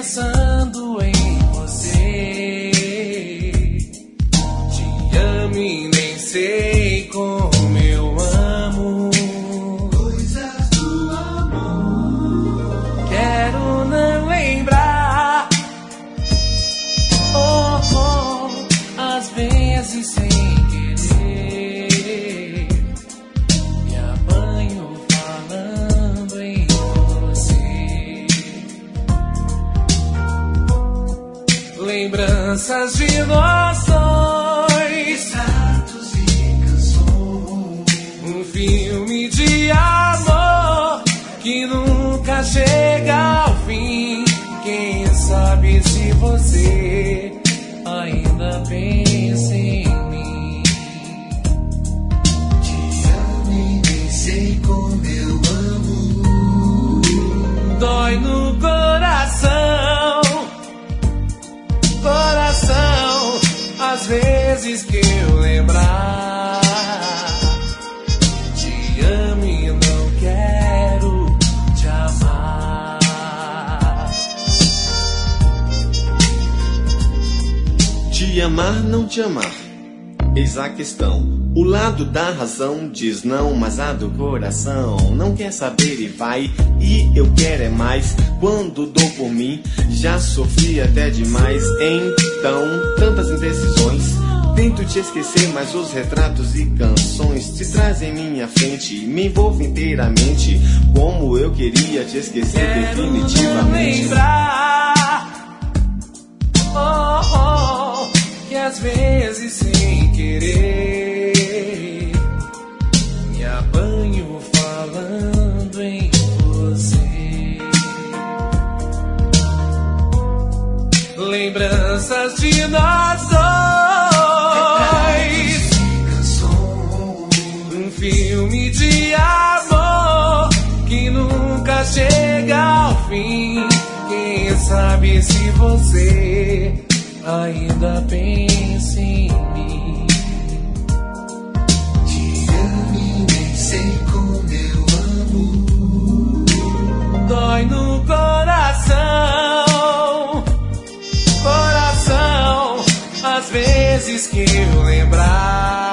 pensando em você. Te amo e nem sei como eu amo. Coisas do amor. Quero não lembrar. Oh, oh, às vezes sem querer me apanho falando em você. Lembranças de nós dois, atos e canções, um filme de amor que nunca chega ao fim. Quem sabe se você ainda pensa em mim. Te amo e nem sei como eu amo. Dói no coração, coração, às vezes que eu lembrar. Te amo e não quero te amar. Te amar, não te amar, eis a questão. O lado da razão diz não, mas a do coração não quer saber e vai. E eu quero é mais. Quando dou por mim, já sofri até demais. Então, tantas indecisões. Tento te esquecer, mas os retratos e canções te trazem em minha frente. Me envolvo inteiramente, como eu queria te esquecer definitivamente. Não lembrar. Oh, oh, que às vezes sem querer me apanho falando em você. Lembranças de nós dois, um filme de amor que nunca chega ao fim. Quem sabe se você ainda pensa em mim. Te amo e nem sei como eu amo. Dói no coração, coração, às vezes que eu lembrar.